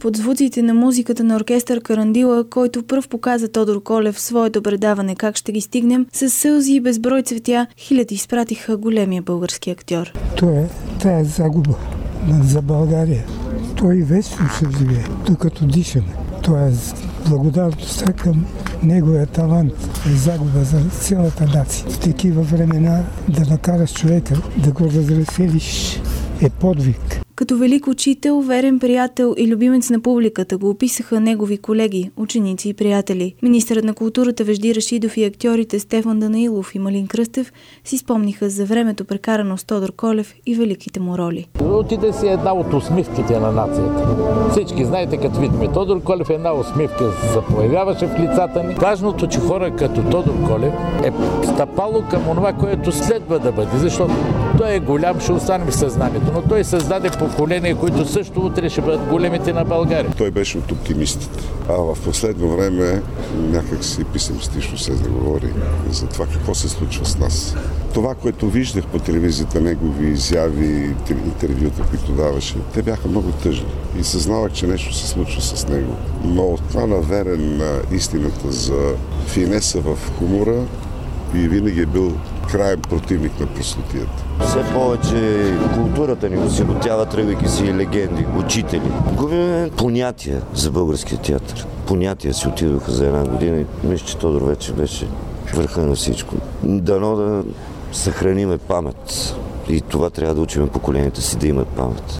под звуците на музиката на оркестър Карандила, който пръв показа Тодор Колев в своето предаване «Как ще ги стигнем», с сълзи и безброй цветя хиляди изпратиха големия български актьор. Това е загуба за България. Той вечно ще живее, докато дишаме. Това е благодарността към неговия талант, е загуба за цялата нация. В такива времена да накараш човека да го развеселиш е подвиг. Като велик учител, верен приятел и любимец на публиката го описаха негови колеги, ученици и приятели. Министърът на културата Вежди Рашидов и актьорите Стефан Данаилов и Малин Кръстев си спомниха за времето прекарано с Тодор Колев и великите му роли. Отиде си една от усмивките на нацията. Всички знаете, като видим Тодор Колев, една усмивка се появяваше в лицата ни. Важното, че хора като Тодор Колев е стъпало към онова, което следва да бъде, защото той е голям, ще остане в съзнанието, но той създаде поколения, които също утре ще бъдат големите на България. Той беше от оптимистите. А в последно време някак си песимистично се заговори за това какво се случва с нас. Това, което виждах по телевизията, негови изяви, интервюта, които даваше, те бяха много тъжни. И съзнавах, че нещо се случва с него. Но остана верен на истината за финеса в хумора и винаги е бил краен противник на простотията. Все повече културата ни осиротява, тръгвайки си легенди, учители. Губим понятия за българския театър. Понятия си отидоха за една година и мисля, че Тодор вече беше върха на всичко. Дано да съхраниме памет. И това трябва да учим поколенията си да имат памет.